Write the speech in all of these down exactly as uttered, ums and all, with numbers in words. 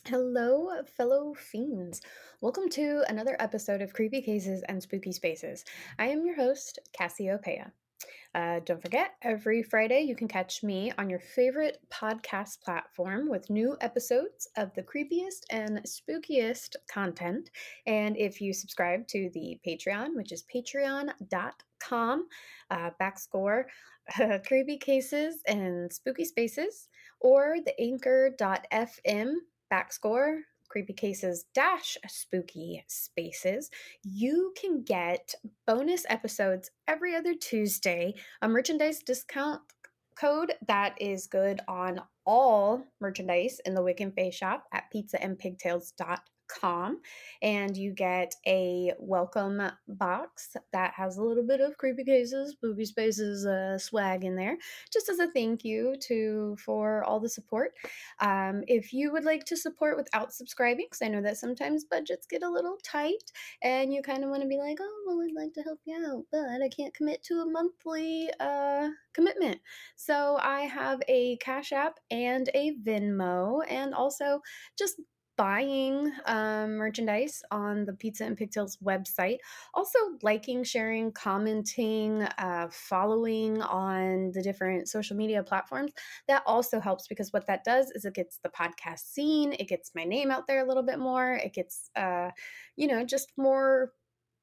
Hello, fellow fiends. Welcome to another episode of Creepy Cases and Spooky Spaces. I am your host, Cassiopeia. Uh, don't forget, every Friday you can catch me on your favorite podcast platform with new episodes of the creepiest and spookiest content. And if you subscribe to the Patreon, which is patreon.com uh, backscore uh, creepy cases and spooky spaces, or the anchor.fm backscore creepy cases dash spooky spaces, you can get bonus episodes every other Tuesday, a merchandise discount code that is good on all merchandise in the Wick and Face shop at pizza and pigtails dot com, and you get a welcome box that has a little bit of creepy cases spooky spaces uh, swag in there, just as a thank you to for all the support. Um, if you would like to support without subscribing, because I know that sometimes budgets get a little tight and you kind of want to be like, oh, well, I'd like to help you out, but I can't commit to a monthly uh, commitment. So I have a Cash App and a Venmo, and also just buying um, merchandise on the Pizza and Pigtails website. Also, liking, sharing, commenting, uh, following on the different social media platforms. That also helps, because what that does is it gets the podcast seen, it gets my name out there a little bit more, it gets, uh, you know, just more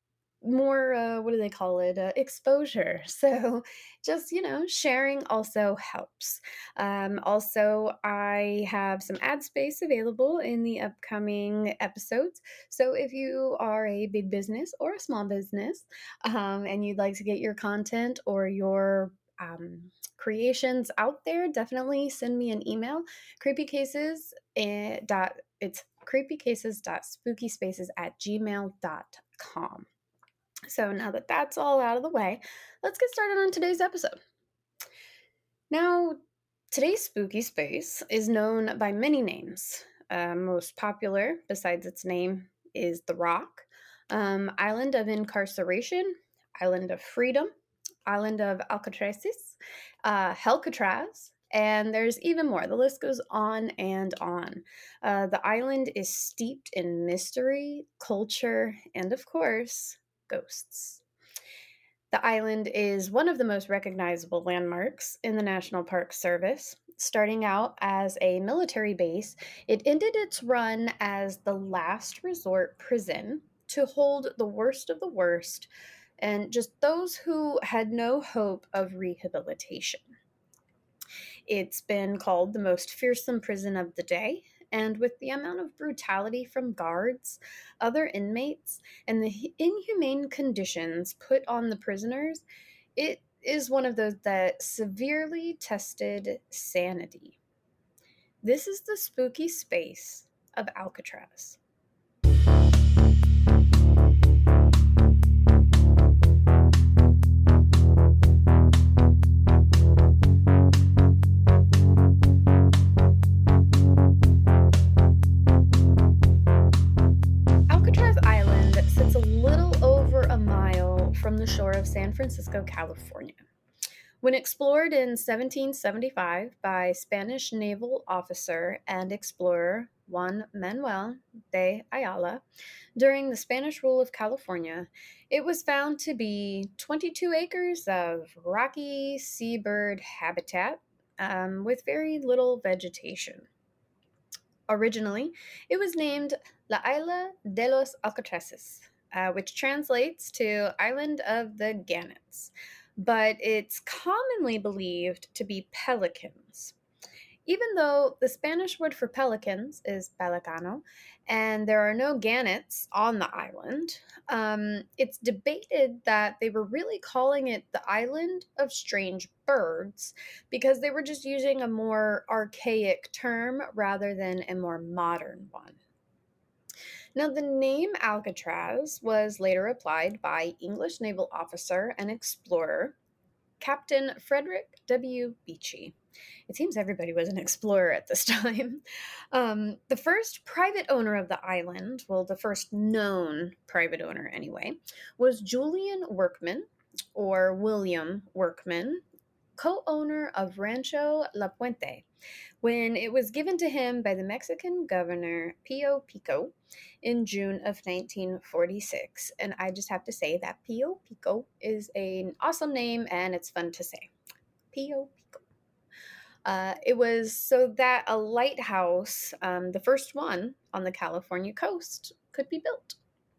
more uh, what do they call it, uh, exposure. So just, you know, sharing also helps. Um, also, I have some ad space available in the upcoming episodes, so if you are a big business or a small business, um, and you'd like to get your content or your um, creations out there, definitely send me an email. Creepycases eh, dot it's creepycases.spookyspaces at gmail dot com. So now that that's all out of the way, let's get started on today's episode. Now, today's spooky space is known by many names. Uh, most popular, besides its name, is The Rock, um, Island of Incarceration, Island of Freedom, Island of Alcatrazes, uh, Helcatraz, and there's even more. The list goes on and on. Uh, the island is steeped in mystery, culture, and of course, ghosts. The island is one of the most recognizable landmarks in the National Park Service. Starting out as a military base, it ended its run as the last resort prison to hold the worst of the worst and just those who had no hope of rehabilitation. It's been called the most fearsome prison of the day, and with the amount of brutality from guards, other inmates, and the inhumane conditions put on the prisoners, it is one of those that severely tested sanity. This is the spooky space of Alcatraz. Alcatraz Island sits a little over a mile from the shore of San Francisco, California. When explored in seventeen seventy-five by Spanish naval officer and explorer Juan Manuel de Ayala during the Spanish rule of California, it was found to be twenty-two acres of rocky seabird habitat, um, with very little vegetation. Originally, it was named La Isla de los Alcatraces, uh, which translates to Island of the Gannets, but it's commonly believed to be pelicans. Even though the Spanish word for pelicans is pelicano, and there are no gannets on the island, um, it's debated that they were really calling it the Island of Strange Birds because they were just using a more archaic term rather than a more modern one. Now, the name Alcatraz was later applied by English naval officer and explorer Captain Frederick W. Beechey. It seems everybody was an explorer at this time. Um, the first private owner of the island, well, the first known private owner anyway, was Julian Workman, or William Workman, co-owner of Rancho La Puente, when it was given to him by the Mexican governor Pio Pico in June of nineteen forty-six. And I just have to say that Pio Pico is an awesome name and it's fun to say. Pio Pico. Uh, it was so that a lighthouse, um, the first one on the California coast, could be built.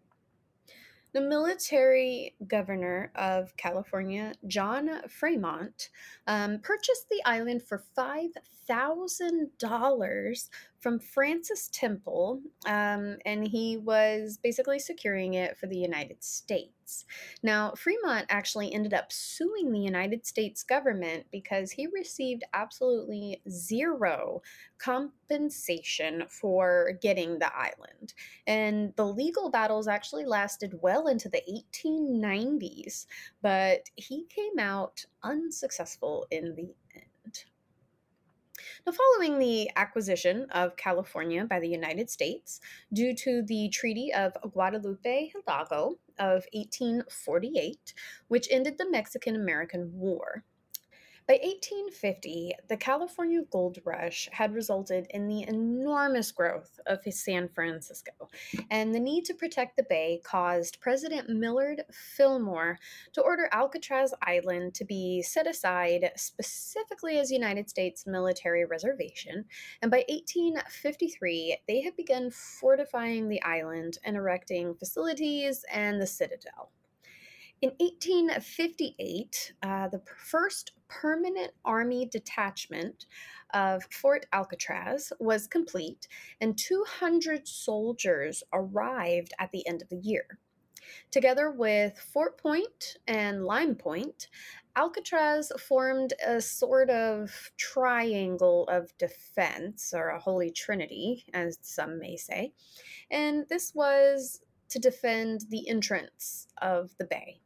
The military governor of California, John Fremont, um, purchased the island for five thousand dollars from Francis Temple, um, and he was basically securing it for the United States. Now, Fremont actually ended up suing the United States government because he received absolutely zero compensation for getting the island. And the legal battles actually lasted well into the eighteen nineties, but he came out unsuccessful in the end. Now, following the acquisition of California by the United States due to the Treaty of Guadalupe Hidalgo of eighteen forty-eight, which ended the Mexican American War, by eighteen fifty, the California Gold Rush had resulted in the enormous growth of San Francisco, and the need to protect the bay caused President Millard Fillmore to order Alcatraz Island to be set aside specifically as United States military reservation, and by eighteen fifty-three, they had begun fortifying the island and erecting facilities and the citadel. In eighteen fifty-eight, uh, the first permanent Army detachment of Fort Alcatraz was complete, and two hundred soldiers arrived at the end of the year. Together with Fort Point and Lime Point, Alcatraz formed a sort of triangle of defense, or a holy trinity, as some may say, and this was to defend the entrance of the bay.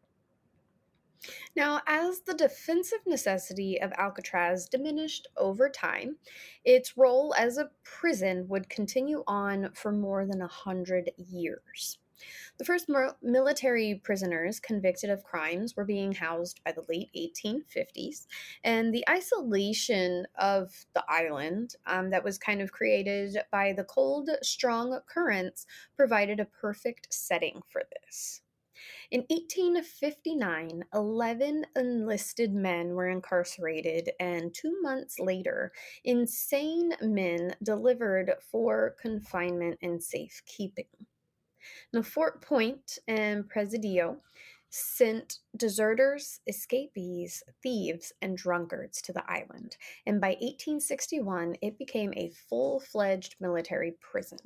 Now, as the defensive necessity of Alcatraz diminished over time, its role as a prison would continue on for more than a hundred years. The first military prisoners convicted of crimes were being housed by the late eighteen fifties, and the isolation of the island um, that was kind of created by the cold, strong currents provided a perfect setting for this. In eighteen fifty-nine, eleven enlisted men were incarcerated, and two months later, insane men delivered for confinement and safekeeping. Now, Fort Point and Presidio sent deserters, escapees, thieves, and drunkards to the island, and by eighteen sixty-one, it became a full-fledged military prison.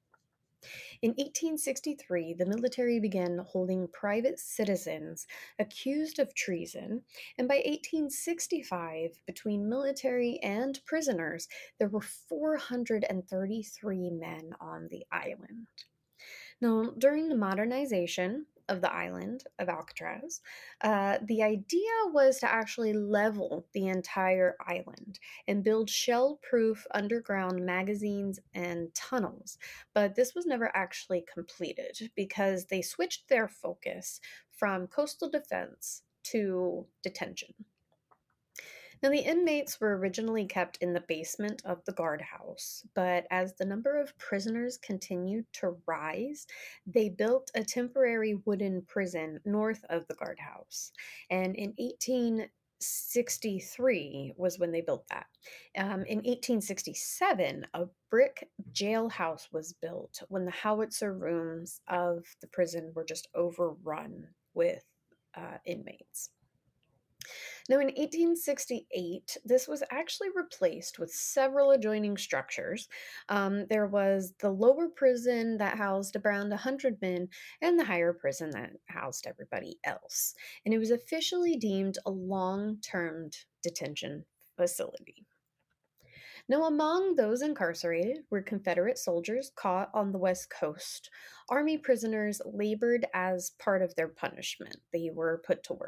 In eighteen sixty-three, the military began holding private citizens accused of treason, and by eighteen sixty-five, between military and prisoners, there were four hundred thirty-three men on the island. Now, during the modernization of the island of Alcatraz, uh, the idea was to actually level the entire island and build shell-proof underground magazines and tunnels. But this was never actually completed because they switched their focus from coastal defense to detention. Now, the inmates were originally kept in the basement of the guardhouse, but as the number of prisoners continued to rise, they built a temporary wooden prison north of the guardhouse. And in eighteen sixty-three was when they built that. Um, in eighteen sixty-seven, a brick jailhouse was built when the howitzer rooms of the prison were just overrun with uh, inmates. Now, in eighteen sixty-eight, this was actually replaced with several adjoining structures. Um, there was the lower prison that housed around one hundred men, and the higher prison that housed everybody else. And it was officially deemed a long-term detention facility. Now, among those incarcerated were Confederate soldiers caught on the West Coast. Army prisoners labored as part of their punishment. They were put to work.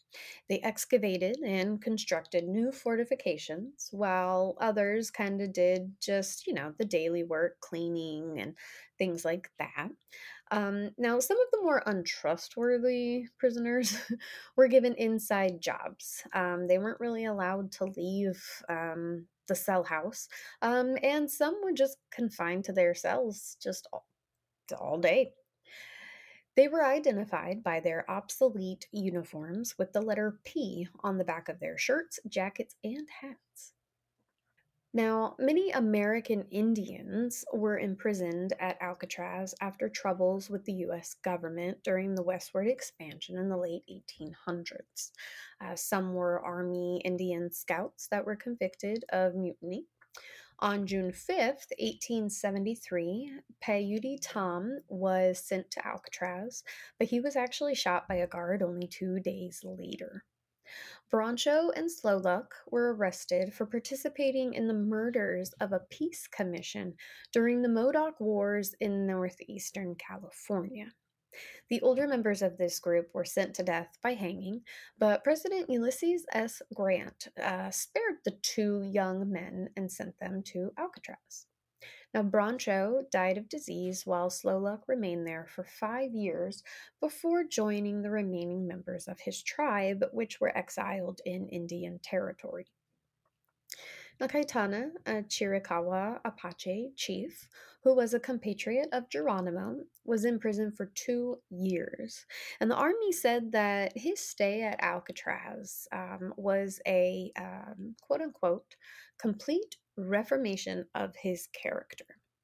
They excavated and constructed new fortifications, while others kind of did just, you know, the daily work, cleaning and things like that. Um, now, some of the more untrustworthy prisoners were given inside jobs. Um, they weren't really allowed to leave um, the cell house, um, and some were just confined to their cells just all, all day. They were identified by their obsolete uniforms with the letter P on the back of their shirts, jackets, and hats. Now, many American Indians were imprisoned at Alcatraz after troubles with the U S government during the westward expansion in the late eighteen hundreds. Uh, some were Army Indian scouts that were convicted of mutiny. On June fifth, eighteen seventy-three, Paiute Tom was sent to Alcatraz, but he was actually shot by a guard only two days later. Broncho and Slowluck were arrested for participating in the murders of a peace commission during the Modoc Wars in northeastern California. The older members of this group were sent to death by hanging, but President Ulysses S. Grant uh, spared the two young men and sent them to Alcatraz. Now, Broncho died of disease while Slowluck remained there for five years before joining the remaining members of his tribe, which were exiled in Indian Territory. Now, Kaitana, a Chiricahua Apache chief, who was a compatriot of Geronimo, was in prison for two years. And the army said that his stay at Alcatraz um, was a um, quote unquote complete reformation of his character.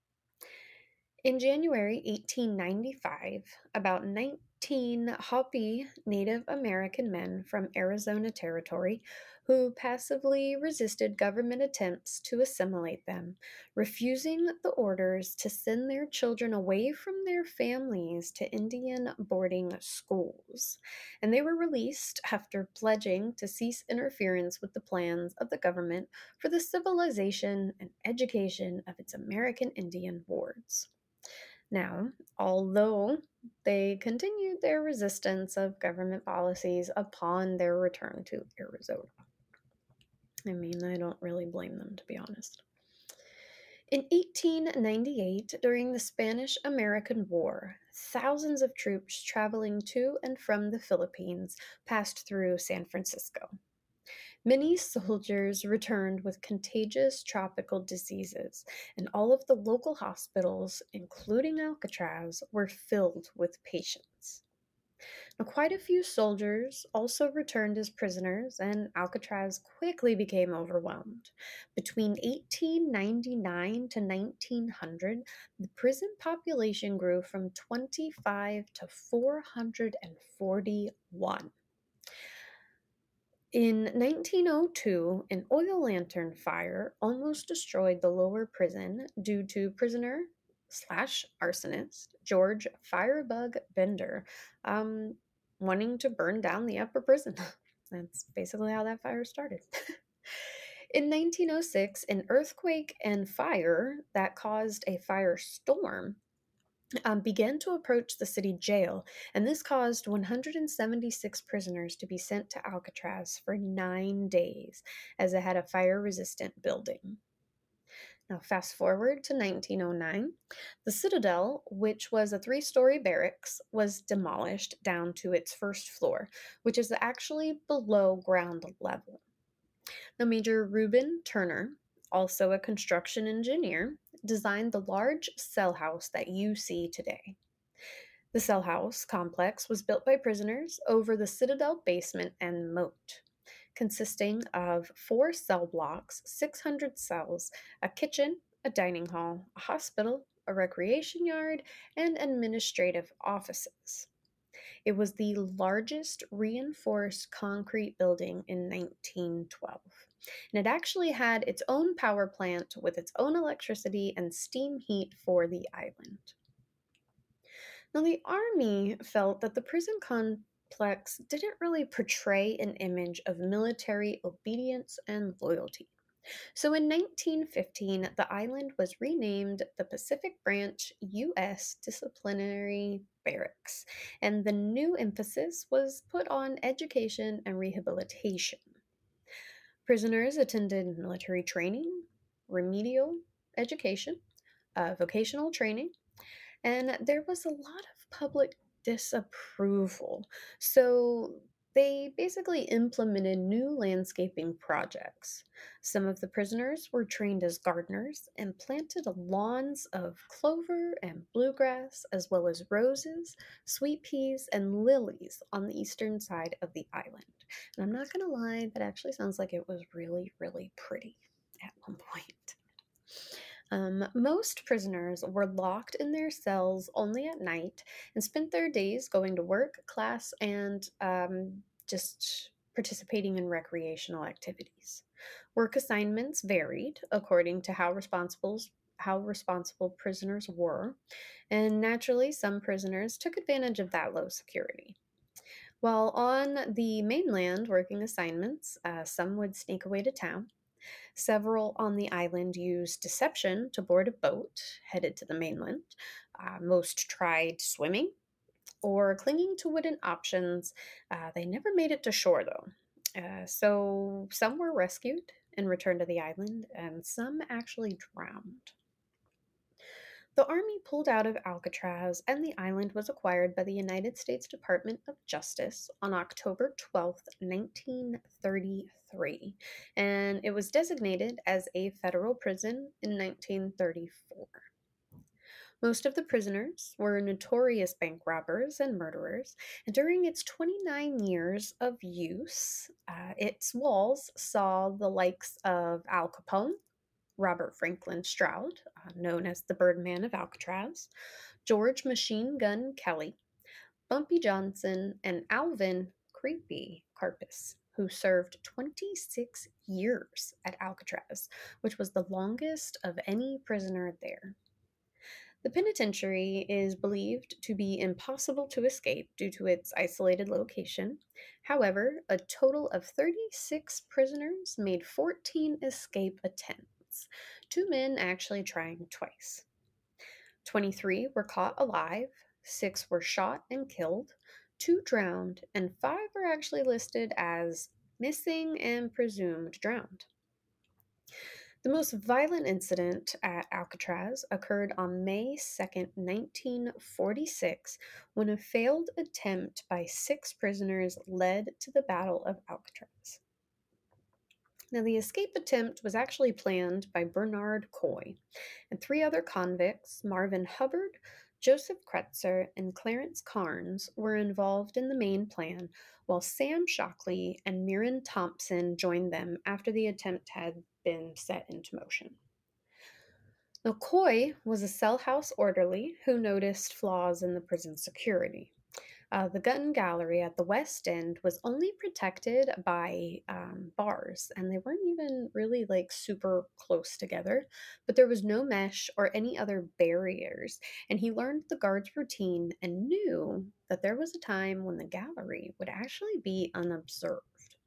In January eighteen ninety-five, about nineteen Hopi Native American men from Arizona Territory who passively resisted government attempts to assimilate them, refusing the orders to send their children away from their families to Indian boarding schools. And they were released after pledging to cease interference with the plans of the government for the civilization and education of its American Indian wards. Now, although they continued their resistance of government policies upon their return to Arizona. I mean, I don't really blame them, to be honest. In eighteen ninety-eight, during the Spanish American War, thousands of troops traveling to and from the Philippines passed through San Francisco. Many soldiers returned with contagious tropical diseases, and all of the local hospitals, including Alcatraz, were filled with patients. Now, quite a few soldiers also returned as prisoners, and Alcatraz quickly became overwhelmed. Between eighteen ninety-nine to nineteen hundred, the prison population grew from twenty-five to four hundred forty-one. In nineteen oh two, an oil lantern fire almost destroyed the lower prison due to prisoner slash arsonist George Firebug Bender um, wanting to burn down the upper prison. That's basically how that fire started. In nineteen oh six, an earthquake and fire that caused a firestorm um, began to approach the city jail, and this caused one hundred seventy-six prisoners to be sent to Alcatraz for nine days, as it had a fire resistant building. Now, fast forward to nineteen oh nine. The Citadel, which was a three story barracks, was demolished down to its first floor, which is actually below ground level. Now, Major Reuben Turner, also a construction engineer, designed the large cell house that you see today. The cell house complex was built by prisoners over the Citadel basement and moat, consisting of four cell blocks, six hundred cells, a kitchen, a dining hall, a hospital, a recreation yard, and administrative offices. It was the largest reinforced concrete building in nineteen twelve. And it actually had its own power plant with its own electricity and steam heat for the island. Now, the Army felt that the prison complex didn't really portray an image of military obedience and loyalty. So in nineteen fifteen, the island was renamed the Pacific Branch U S Disciplinary Barracks, and the new emphasis was put on education and rehabilitation. Prisoners attended military training, remedial education, uh, vocational training, and there was a lot of public disapproval. So they basically implemented new landscaping projects. Some of the prisoners were trained as gardeners and planted lawns of clover and bluegrass, as well as roses, sweet peas, and lilies on the eastern side of the island. And I'm not going to lie, that actually sounds like it was really, really pretty at one point. Um, most prisoners were locked in their cells only at night and spent their days going to work, class, and um, just participating in recreational activities. Work assignments varied according to how responsible how responsible prisoners were, and naturally, some prisoners took advantage of that low security. While on the mainland working assignments, uh, some would sneak away to town. Several on the island used deception to board a boat headed to the mainland. Uh, most tried swimming or clinging to wooden options. Uh, they never made it to shore, though. Uh, so some were rescued and returned to the island, and some actually drowned. The Army pulled out of Alcatraz, and the island was acquired by the United States Department of Justice on October twelfth, nineteen thirty-three, and it was designated as a federal prison in nineteen thirty-four. Most of the prisoners were notorious bank robbers and murderers, and during its twenty-nine years of use, uh, its walls saw the likes of Al Capone, Robert Franklin Stroud, uh, known as the Birdman of Alcatraz, George Machine Gun Kelly, Bumpy Johnson, and Alvin Creepy Carpus, who served twenty-six years at Alcatraz, which was the longest of any prisoner there. The penitentiary is believed to be impossible to escape due to its isolated location. However, a total of thirty-six prisoners made fourteen escape attempts, two men actually trying twice. twenty-three were caught alive, six were shot and killed, two drowned, and five are actually listed as missing and presumed drowned. The most violent incident at Alcatraz occurred on May second, nineteen forty-six, when a failed attempt by six prisoners led to the Battle of Alcatraz. Now, the escape attempt was actually planned by Bernard Coy, and three other convicts, Marvin Hubbard, Joseph Kretzer, and Clarence Carnes, were involved in the main plan, while Sam Shockley and Mirren Thompson joined them after the attempt had been set into motion. Now, Coy was a cell house orderly who noticed flaws in the prison security. Uh, the gun gallery at the west end was only protected by um, bars, and they weren't even really like super close together, but there was no mesh or any other barriers, and he learned the guards' routine and knew that there was a time when the gallery would actually be unobserved.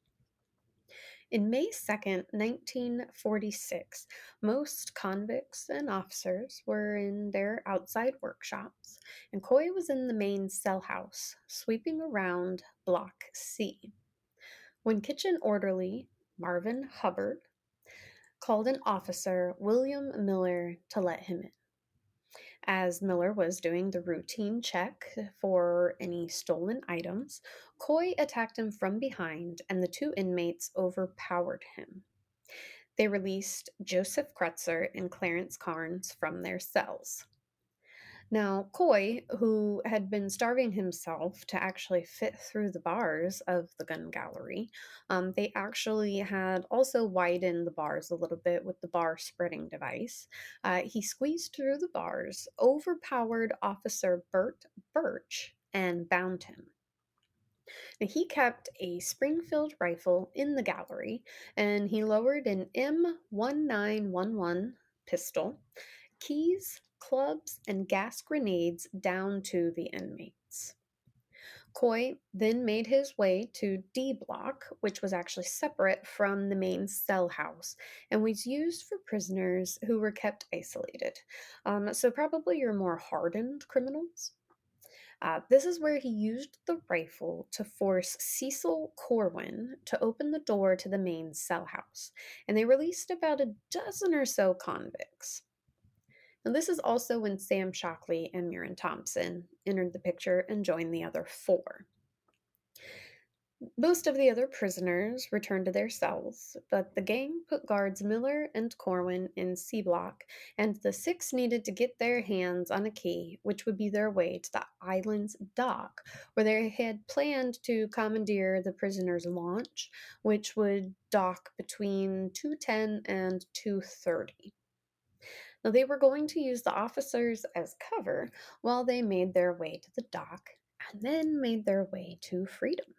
In May second, nineteen forty-six, most convicts and officers were in their outside workshops, and Coy was in the main cell house, sweeping around Block C, when kitchen orderly Marvin Hubbard called an officer, William Miller, to let him in. As Miller was doing the routine check for any stolen items, Coy attacked him from behind, and the two inmates overpowered him. They released Joseph Kretzer and Clarence Carnes from their cells. Now, Coy, who had been starving himself to actually fit through the bars of the gun gallery, um, they actually had also widened the bars a little bit with the bar spreading device. Uh, he squeezed through the bars, overpowered Officer Bert Birch, and bound him. Now, he kept a Springfield rifle in the gallery, and he lowered an M nineteen eleven pistol, keys, clubs, and gas grenades down to the inmates. Coy then made his way to D Block, which was actually separate from the main cell house and was used for prisoners who were kept isolated. Um, so, probably your more hardened criminals. Uh, this is where he used the rifle to force Cecil Corwin to open the door to the main cell house, and they released about a dozen or so convicts. Now, this is also when Sam Shockley and Murin Thompson entered the picture and joined the other four. Most of the other prisoners returned to their cells, but the gang put guards Miller and Corwin in C Block, and the six needed to get their hands on a key, which would be their way to the island's dock, where they had planned to commandeer the prisoners' launch, which would dock between two ten and two thirty. Now, they were going to use the officers as cover while they made their way to the dock and then made their way to freedom.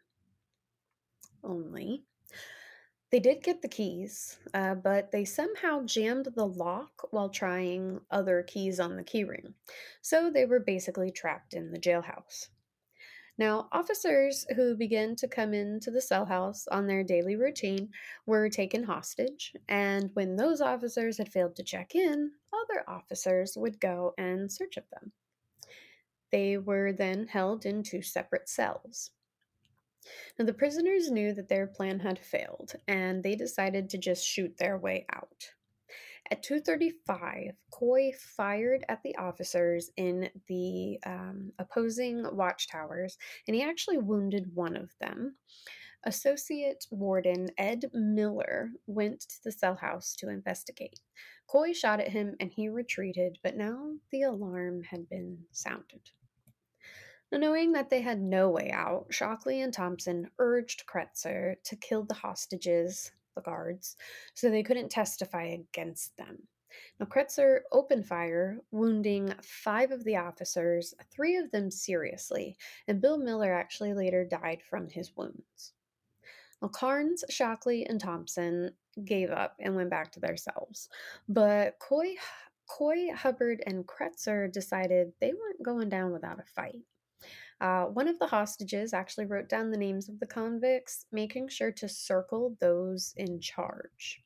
Only they did get the keys, uh, but they somehow jammed the lock while trying other keys on the keyring. So they were basically trapped in the jailhouse. Now, officers who began to come into the cell house on their daily routine were taken hostage, and when those officers had failed to check in, other officers would go and search of them. They were then held in two separate cells. Now, the prisoners knew that their plan had failed, and they decided to just shoot their way out. At two thirty-five, Coy fired at the officers in the um, opposing watchtowers, and he actually wounded one of them. Associate Warden Ed Miller went to the cell house to investigate. Coy shot at him and he retreated, but now the alarm had been sounded. Now, knowing that they had no way out, Shockley and Thompson urged Kretzer to kill the hostages, the guards, so they couldn't testify against them. Now, Kretzer opened fire, wounding five of the officers, three of them seriously, and Bill Miller actually later died from his wounds. Now, Carnes, Shockley, and Thompson gave up and went back to their cells, but Coy, Coy, Hubbard, and Kretzer decided they weren't going down without a fight. Uh, one of the hostages actually wrote down the names of the convicts, making sure to circle those in charge.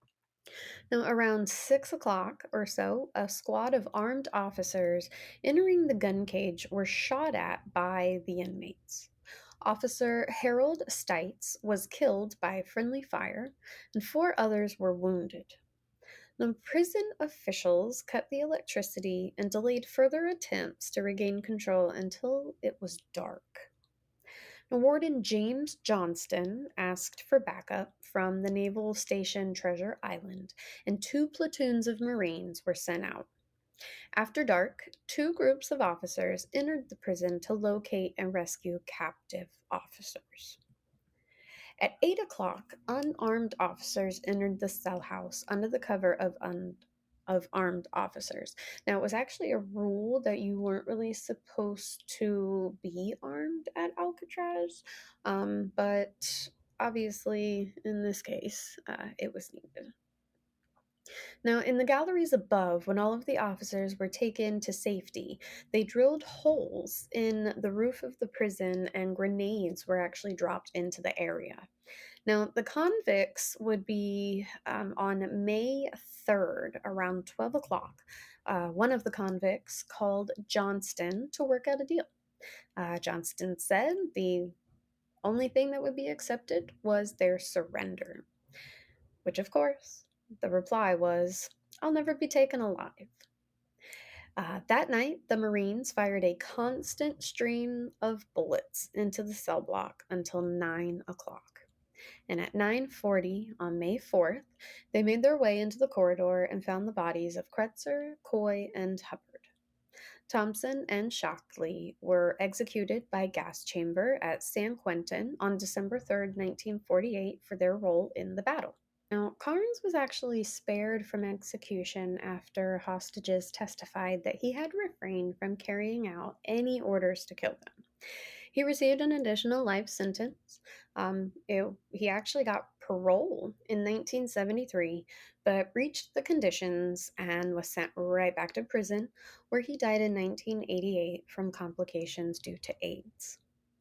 Now, around six o'clock or so, a squad of armed officers entering the gun cage were shot at by the inmates. Officer Harold Stites was killed by friendly fire, and four others were wounded. The prison officials cut the electricity and delayed further attempts to regain control until it was dark. Now, Warden James Johnston asked for backup from the naval station Treasure Island, and two platoons of Marines were sent out. After dark, two groups of officers entered the prison to locate and rescue captive officers. At eight o'clock, unarmed officers entered the cell house under the cover of un- of armed officers. Now, it was actually a rule that you weren't really supposed to be armed at Alcatraz, um, but obviously, in this case, uh, it was needed. Now, in the galleries above, when all of the officers were taken to safety, they drilled holes in the roof of the prison and grenades were actually dropped into the area. Now, the convicts would be um, on May third around twelve o'clock. Uh, one of the convicts called Johnston to work out a deal. Uh, Johnston said the only thing that would be accepted was their surrender, which, of course, the reply was, "I'll never be taken alive." Uh, that night, the Marines fired a constant stream of bullets into the cell block until nine o'clock. And at nine forty on May fourth, they made their way into the corridor and found the bodies of Kretzer, Coy, and Hubbard. Thompson and Shockley were executed by gas chamber at San Quentin on December third, nineteen forty-eight, for their role in the battle. Now, Carnes was actually spared from execution after hostages testified that he had refrained from carrying out any orders to kill them. He received an additional life sentence. Um, it, he actually got parole in nineteen seventy-three, but breached the conditions and was sent right back to prison, where he died in nineteen eighty-eight from complications due to AIDS.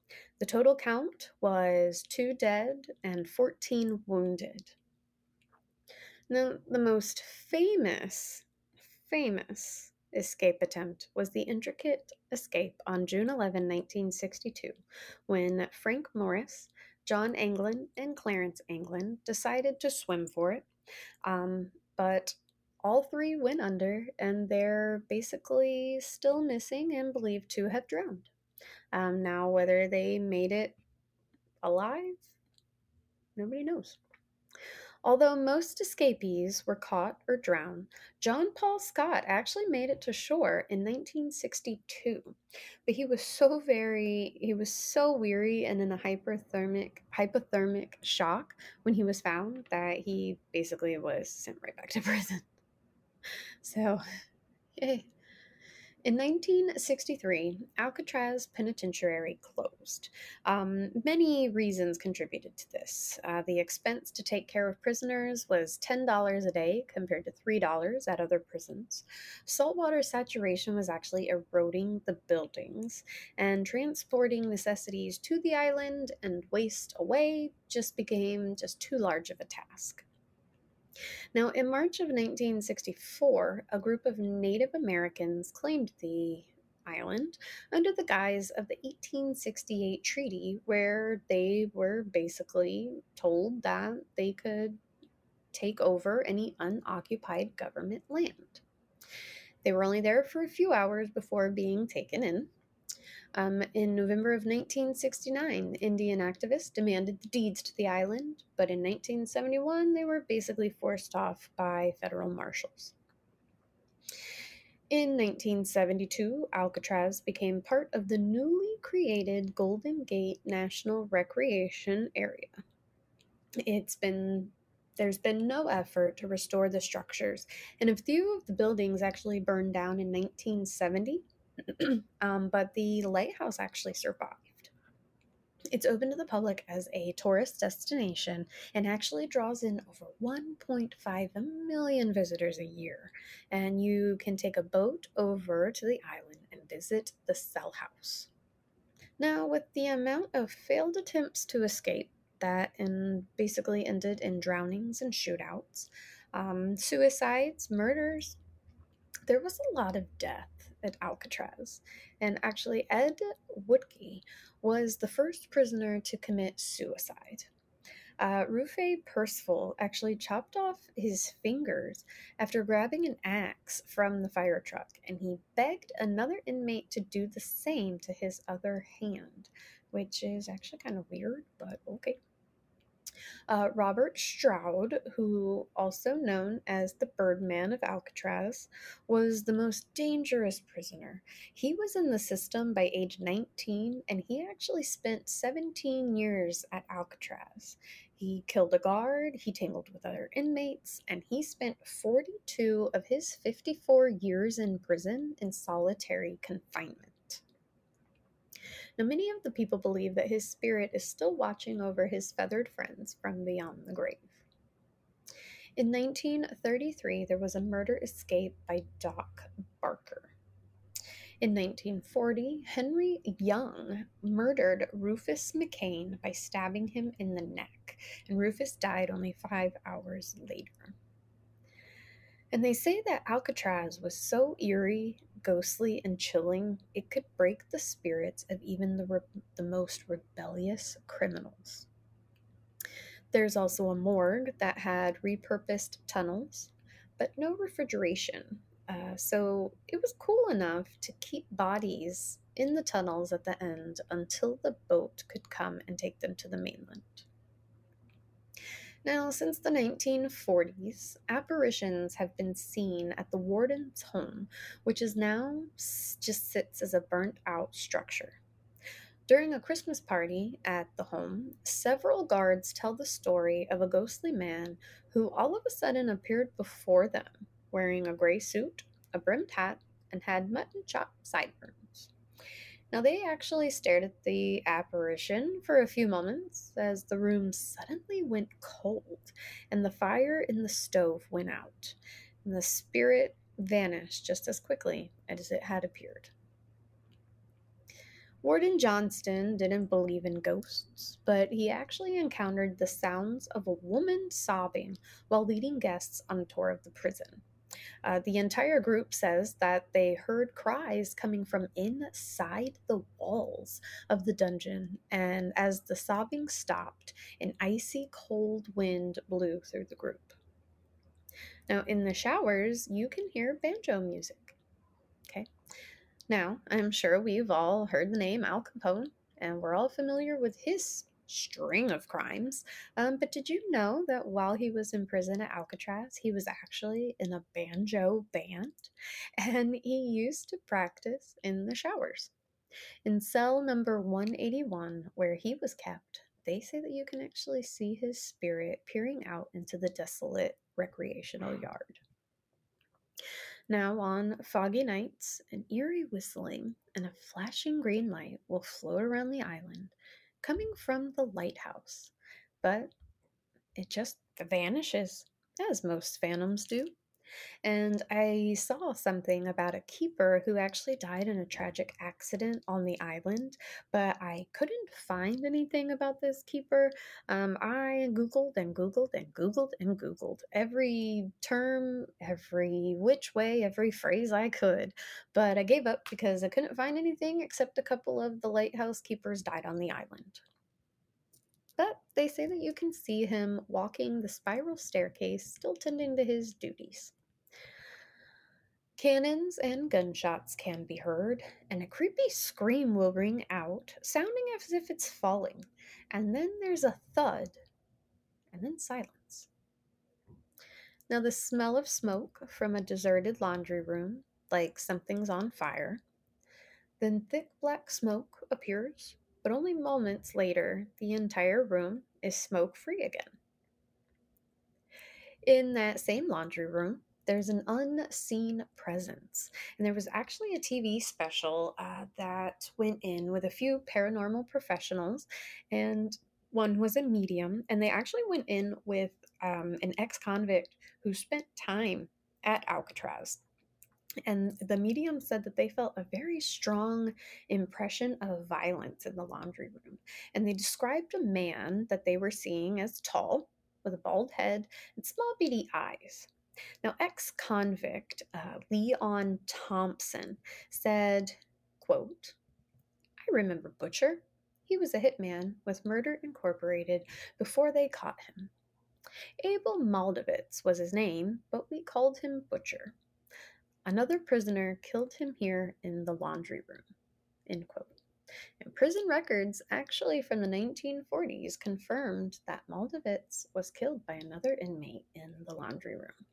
The total count was two dead and fourteen wounded. Now, the most famous, famous escape attempt was the intricate escape on June eleventh, nineteen sixty-two, when Frank Morris, John Anglin, and Clarence Anglin decided to swim for it. Um, but all three went under, and they're basically still missing and believed to have drowned. Um, now, whether they made it alive, nobody knows. Although most escapees were caught or drowned, John Paul Scott actually made it to shore in nineteen sixty-two. But he was so very, he was so weary and in a hyperthermic, hypothermic shock when he was found that he basically was sent right back to prison. So, yay. In nineteen sixty-three, Alcatraz Penitentiary closed. Um, many reasons contributed to this. Uh, the expense to take care of prisoners was ten dollars a day compared to three dollars at other prisons. Saltwater saturation was actually eroding the buildings, and transporting necessities to the island and waste away just became just too large of a task. Now, in March of nineteen sixty-four, a group of Native Americans claimed the island under the guise of the eighteen sixty-eight treaty, where they were basically told that they could take over any unoccupied government land. They were only there for a few hours before being taken in. Um, in November of nineteen sixty-nine, Indian activists demanded the deeds to the island, but in nineteen seventy-one, they were basically forced off by federal marshals. In nineteen seventy-two, Alcatraz became part of the newly created Golden Gate National Recreation Area. It's been there's been no effort to restore the structures, and a few of the buildings actually burned down in nineteen seventy. um, but the lighthouse actually survived. It's open to the public as a tourist destination and actually draws in over one point five million visitors a year. And you can take a boat over to the island and visit the cell house. Now, with the amount of failed attempts to escape that and basically ended in drownings and shootouts, um, suicides, murders, there was a lot of death at Alcatraz, and actually Ed Woodkey was the first prisoner to commit suicide. Uh, Rufe Percival actually chopped off his fingers after grabbing an axe from the fire truck, and he begged another inmate to do the same to his other hand, which is actually kind of weird, but okay. Uh, Robert Stroud, who also known as the Birdman of Alcatraz, was the most dangerous prisoner. He was in the system by age nineteen, and he actually spent seventeen years at Alcatraz. He killed a guard, he tangled with other inmates, and he spent forty-two of his fifty-four years in prison in solitary confinement. Now, many of the people believe that his spirit is still watching over his feathered friends from beyond the grave. In nineteen thirty-three, there was a murder escape by Doc Barker. In nineteen forty, Henry Young murdered Rufus McCain by stabbing him in the neck, and Rufus died only five hours later. And they say that Alcatraz was so eerie, ghostly, and chilling, it could break the spirits of even the, re- the most rebellious criminals. There's also a morgue that had repurposed tunnels, but no refrigeration. Uh, so it was cool enough to keep bodies in the tunnels at the end until the boat could come and take them to the mainland. Now, since the nineteen forties, apparitions have been seen at the warden's home, which is now just sits as a burnt out structure. During a Christmas party at the home, several guards tell the story of a ghostly man who all of a sudden appeared before them, wearing a gray suit, a brimmed hat, and had mutton chop sideburns. Now, they actually stared at the apparition for a few moments as the room suddenly went cold and the fire in the stove went out, and the spirit vanished just as quickly as it had appeared. Warden Johnston didn't believe in ghosts, but he actually encountered the sounds of a woman sobbing while leading guests on a tour of the prison. Uh, the entire group says that they heard cries coming from inside the walls of the dungeon, and as the sobbing stopped, an icy cold wind blew through the group. Now, in the showers, you can hear banjo music. Okay. Now, I'm sure we've all heard the name Al Capone, and we're all familiar with his string of crimes. Um, but did you know that while he was in prison at Alcatraz, he was actually in a banjo band? And he used to practice in the showers. In cell number one eighty-one, where he was kept, they say that you can actually see his spirit peering out into the desolate recreational yard. Now, on foggy nights, an eerie whistling and a flashing green light will float around the island, coming from the lighthouse. But it just vanishes, as most phantoms do. And I saw something about a keeper who actually died in a tragic accident on the island, but I couldn't find anything about this keeper. Um, I Googled and Googled and Googled and Googled every term, every which way, every phrase I could, but I gave up because I couldn't find anything except a couple of the lighthouse keepers died on the island. But they say that you can see him walking the spiral staircase, still tending to his duties. Cannons and gunshots can be heard, and a creepy scream will ring out, sounding as if it's falling. And then there's a thud, and then silence. Now, the smell of smoke from a deserted laundry room, like something's on fire. Then thick black smoke appears, but only moments later, the entire room is smoke free again. In that same laundry room, there's an unseen presence. And there was actually a T V special uh, that went in with a few paranormal professionals, and one was a medium. And they actually went in with um, an ex convict who spent time at Alcatraz. And the medium said that they felt a very strong impression of violence in the laundry room. And they described a man that they were seeing as tall, with a bald head and small beady eyes. Now, ex-convict uh, Leon Thompson said, quote, "I remember Butcher. He was a hitman with Murder Incorporated before they caught him. Abel Moldovitz was his name, but we called him Butcher. Another prisoner killed him here in the laundry room." End quote. And prison records, actually from the nineteen forties, confirmed that Moldovitz was killed by another inmate in the laundry room.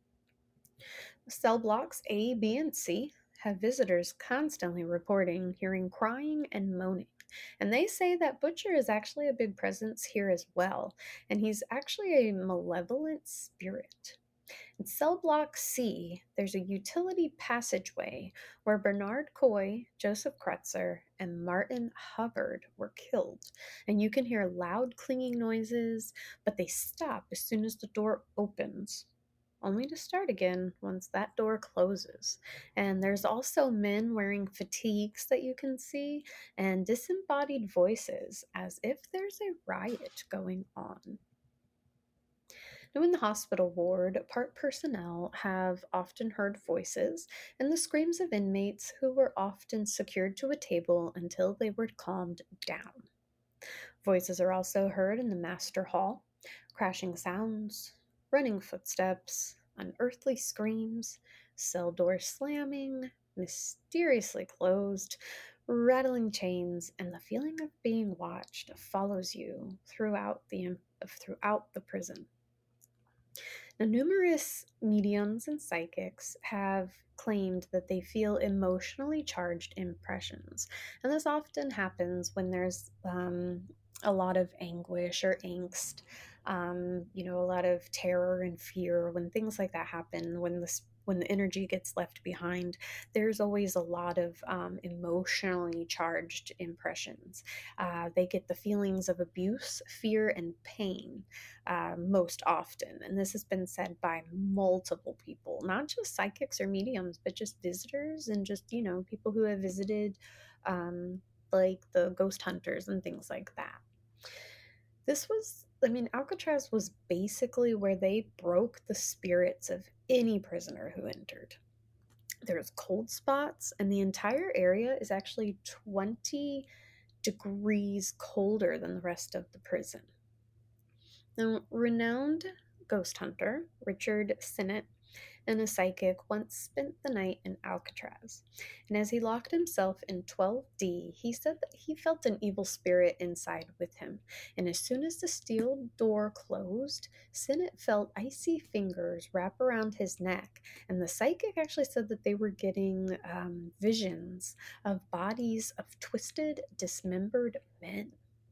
Cell blocks A, B, and C have visitors constantly reporting hearing crying and moaning. And they say that Butcher is actually a big presence here as well, and he's actually a malevolent spirit. In cell block C, there's a utility passageway where Bernard Coy, Joseph Kretzer, and Martin Hubbard were killed. And you can hear loud clinging noises, but they stop as soon as the door opens, only to start again once that door closes. And there's also men wearing fatigues that you can see, and disembodied voices as if there's a riot going on. Now, in the hospital ward, part personnel have often heard voices and the screams of inmates who were often secured to a table until they were calmed down. Voices are also heard in the master hall, crashing sounds, running footsteps, unearthly screams, cell doors slamming, mysteriously closed, rattling chains, and the feeling of being watched follows you throughout the throughout the prison. Now, numerous mediums and psychics have claimed that they feel emotionally charged impressions, and this often happens when there's um, a lot of anguish or angst, um, you know, a lot of terror and fear. When things like that happen, when this when the energy gets left behind, there's always a lot of um, emotionally charged impressions. Uh, they get the feelings of abuse, fear, and pain uh, most often. And this has been said by multiple people, not just psychics or mediums, but just visitors and just, you know, people who have visited um, like the ghost hunters and things like that. This was, I mean, Alcatraz was basically where they broke the spirits of any prisoner who entered. There's cold spots, and the entire area is actually twenty degrees colder than the rest of the prison. Now, renowned ghost hunter Richard Sinnett and a psychic once spent the night in Alcatraz. And as he locked himself in twelve D, he said that he felt an evil spirit inside with him. And as soon as the steel door closed, Sinnett felt icy fingers wrap around his neck. And the psychic actually said that they were getting um, visions of bodies of twisted, dismembered men.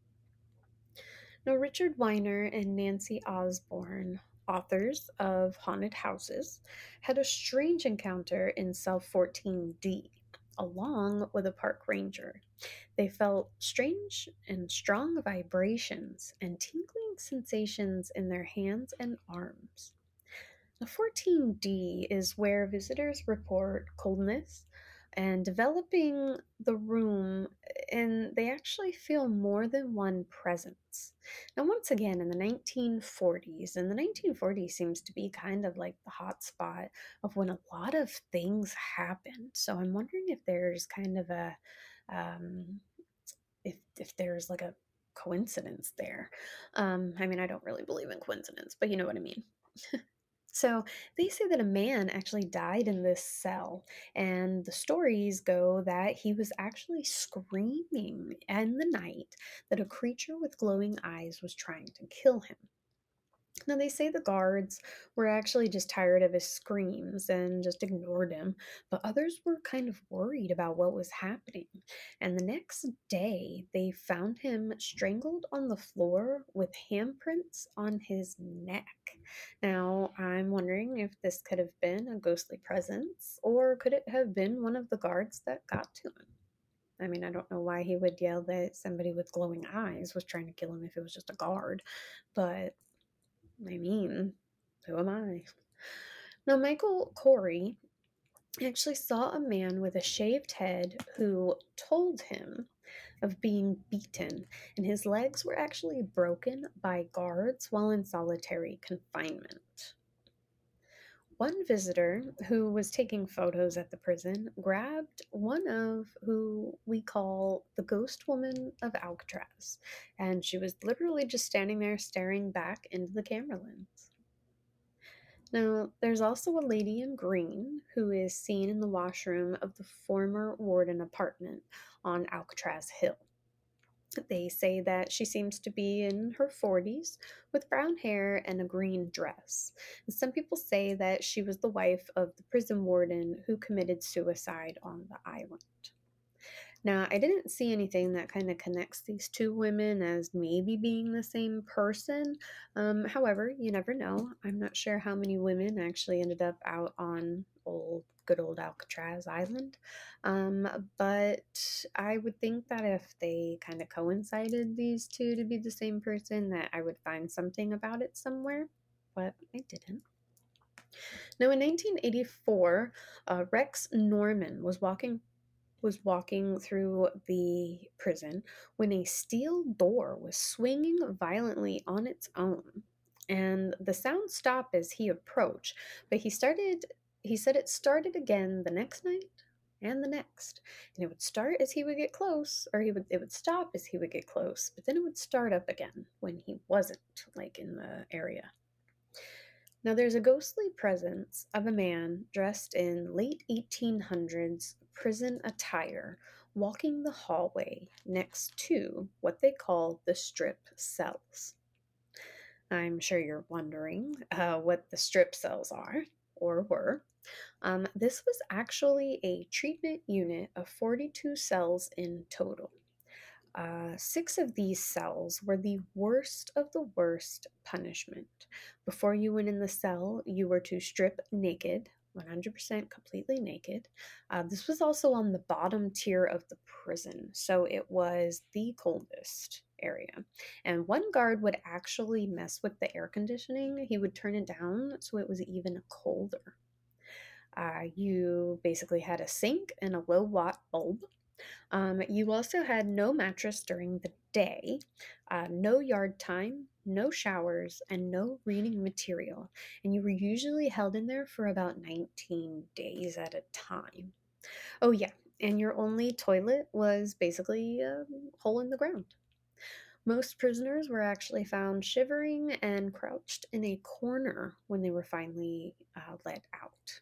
Now, Richard Weiner and Nancy Osborne, authors of Haunted Houses, had a strange encounter in cell fourteen D, along with a park ranger. They felt strange and strong vibrations and tingling sensations in their hands and arms. Now, fourteen D is where visitors report coldness and developing the room, and they actually feel more than one presence. Now, once again, in the nineteen forties, and the nineteen forties seems to be kind of like the hot spot of when a lot of things happened. So I'm wondering if there's kind of a, um, if if there's like a coincidence there. Um, I mean, I don't really believe in coincidence, but you know what I mean. So they say that a man actually died in this cell, and the stories go that he was actually screaming in the night that a creature with glowing eyes was trying to kill him. Now, they say the guards were actually just tired of his screams and just ignored him, but others were kind of worried about what was happening. And the next day, they found him strangled on the floor with handprints on his neck. Now, I'm wondering if this could have been a ghostly presence, or could it have been one of the guards that got to him? I mean, I don't know why he would yell that somebody with glowing eyes was trying to kill him if it was just a guard, but I mean, who am I? Now, Michael Corey actually saw a man with a shaved head who told him of being beaten, and his legs were actually broken by guards while in solitary confinement. One visitor who was taking photos at the prison grabbed one of who we call the ghost woman of Alcatraz, and she was literally just standing there staring back into the camera lens. Now, there's also a lady in green who is seen in the washroom of the former warden apartment on Alcatraz Hill. They say that she seems to be in her forties with brown hair and a green dress. And some people say that she was the wife of the prison warden who committed suicide on the island. Now, I didn't see anything that kind of connects these two women as maybe being the same person. Um, however, you never know. I'm not sure how many women actually ended up out on old, good old Alcatraz Island. Um, but I would think that if they kind of coincided these two to be the same person, that I would find something about it somewhere. But I didn't. Now, in nineteen eighty-four, uh, Rex Norman was walking was walking through the prison when a steel door was swinging violently on its own. And the sound stopped as he approached, but he started he said it started again the next night and the next. And it would start as he would get close, or he would it would stop as he would get close, but then it would start up again when he wasn't like in the area. Now, there's a ghostly presence of a man dressed in late eighteen hundreds prison attire walking the hallway next to what they call the strip cells. I'm sure you're wondering uh, what the strip cells are or were. Um, this was actually a treatment unit of forty-two cells in total. Uh, six of these cells were the worst of the worst punishment. Before you went in the cell, you were to strip naked, one hundred percent completely naked. Uh, this was also on the bottom tier of the prison, so it was the coldest area. And one guard would actually mess with the air conditioning. He would turn it down so it was even colder. Uh, you basically had a sink and a low watt bulb. Um, you also had no mattress during the day, uh, no yard time, no showers, and no reading material. And you were usually held in there for about nineteen days at a time. Oh, yeah, and your only toilet was basically a hole in the ground. Most prisoners were actually found shivering and crouched in a corner when they were finally uh, let out.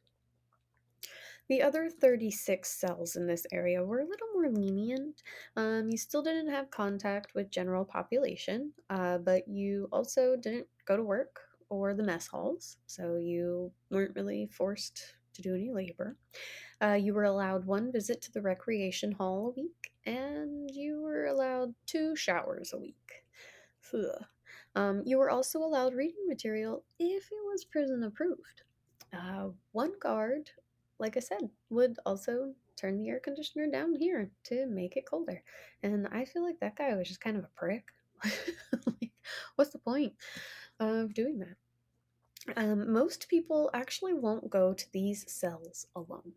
The other thirty-six cells in this area were a little more lenient. Um, you still didn't have contact with general population, uh, but you also didn't go to work or the mess halls, so you weren't really forced to do any labor. Uh, you were allowed one visit to the recreation hall a week, and you were allowed two showers a week. Ugh. Um, you were also allowed reading material if it was prison approved. Uh, one guard, like I said, would also turn the air conditioner down here to make it colder. And I feel like that guy was just kind of a prick. Like, what's the point of doing that? Um, most people actually won't go to these cells alone.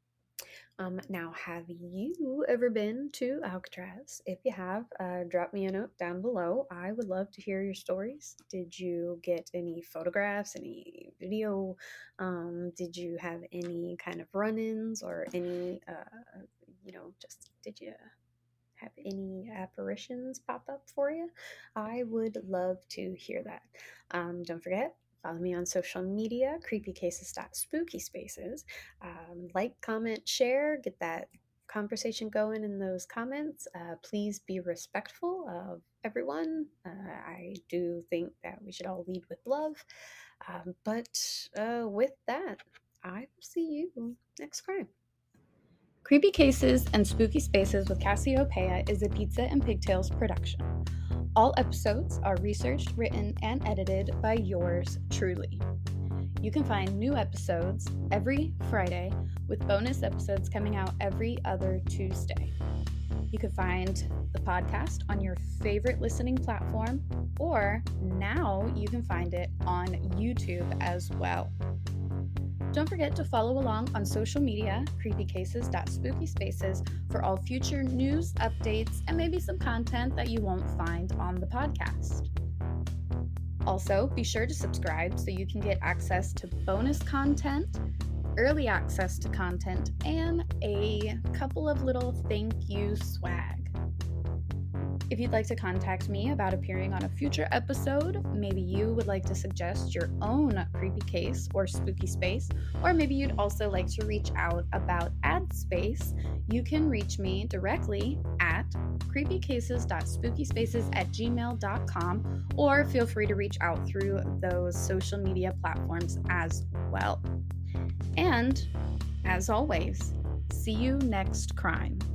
Um, now, have you ever been to Alcatraz? If you have, uh, drop me a note down below. I would love to hear your stories. Did you get any photographs, any video? Um, did you have any kind of run ins or any, uh, you know, just did you have any apparitions pop up for you? I would love to hear that. Um, don't forget, follow me on social media, creepycases.spookyspaces. Um, like, comment, share, get that conversation going in those comments. Uh, please be respectful of everyone. Uh, I do think that we should all lead with love. Um, but uh, with that, I will see you next crime. Creepy Cases and Spooky Spaces with Cassiopeia is a Pizza and Pigtails production. All episodes are researched, written, and edited by yours truly. You can find new episodes every Friday, with bonus episodes coming out every other Tuesday. You can find the podcast on your favorite listening platform, or now you can find it on YouTube as well. Don't forget to follow along on social media, creepycases.spookyspaces, for all future news, updates, and maybe some content that you won't find on the podcast. Also, be sure to subscribe so you can get access to bonus content, early access to content, and a couple of little thank you swag. If you'd like to contact me about appearing on a future episode, maybe you would like to suggest your own creepy case or spooky space, or maybe you'd also like to reach out about ad space, you can reach me directly at creepycases.spookyspaces at gmail dot com, or feel free to reach out through those social media platforms as well. And, as always, see you next crime.